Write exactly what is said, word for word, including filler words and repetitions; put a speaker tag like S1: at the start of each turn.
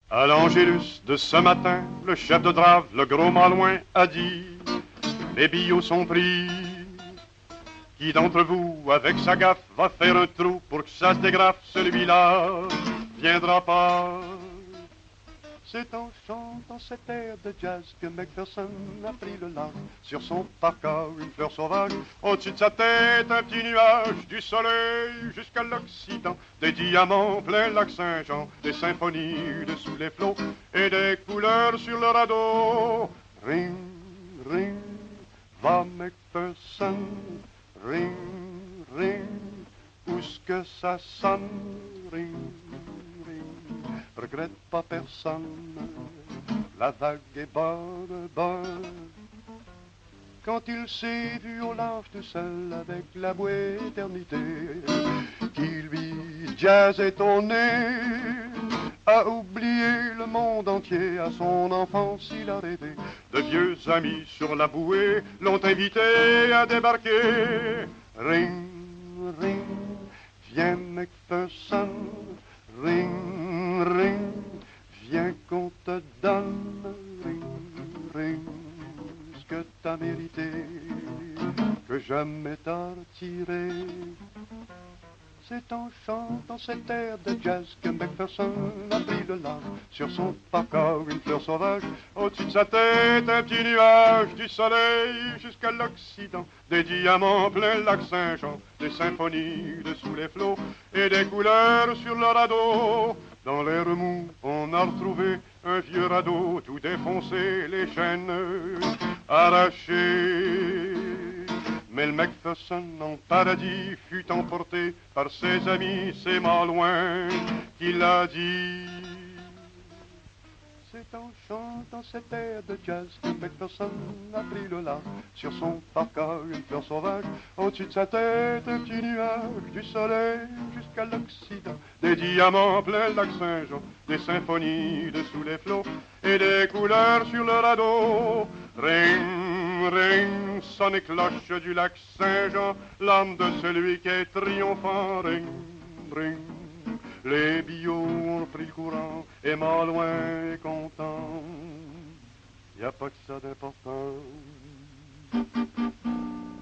S1: À l'Angélus de ce matin, le chef de drave, le gros malouin, a dit: les billots sont pris. Qui d'entre vous, avec sa gaffe, va faire un trou pour que ça se dégrafe? Celui-là viendra pas. C'est en chantant cet air de jazz que Macpherson a pris le large. Sur son parka, une fleur sauvage. Au-dessus de sa tête, un petit nuage. Du soleil jusqu'à l'Occident. Des diamants plein lac Saint-Jean. Des symphonies de sous les flots. Et des couleurs sur le radeau. Ring, ring, va Macpherson. Ring, ring, où est-ce que ça sonne? Ring, regrette pas personne, la vague est bonne, bonne. Quand il s'est vu au large tout seul avec la bouée éternité, qui lui jazzait au nez, a oublié le monde entier, à son enfance il a rêvé. De vieux amis sur la bouée l'ont invité à débarquer. Ring, ring, viens Macpherson. Ring, ring, viens qu'on te donne, ring, ring, ce que t'as mérité, que jamais t'as retiré. C'est en chantant cet air de jazz que Macpherson a pris le large. Sur son parka, une fleur sauvage. Au-dessus de sa tête, un petit nuage. Du soleil jusqu'à l'Occident. Des diamants plein lac Saint-Jean. Des symphonies de sous les flots. Et des couleurs sur le radeau. Dans l'air mou, on a retrouvé un vieux radeau. Tout défoncé, les chaînes arrachées. Mais le Macpherson en paradis fut emporté par ses amis, ses malouins, qui l'a dit. C'est en chantant cet air de jazz que Macpherson a pris le large. Sur son parka, une fleur sauvage. Au-dessus de sa tête, un petit nuage. Du soleil jusqu'à l'Occident. Des diamants plein lac Saint-Jean. Des symphonies de sous les flots. Et des couleurs sur le radeau. Ring, ring, sonne les cloches du lac Saint-Jean. L'âme de celui qui est triomphant. Ring, ring. Les billots ont pris le courant et Malouin est content. Y a pas que ça d'important.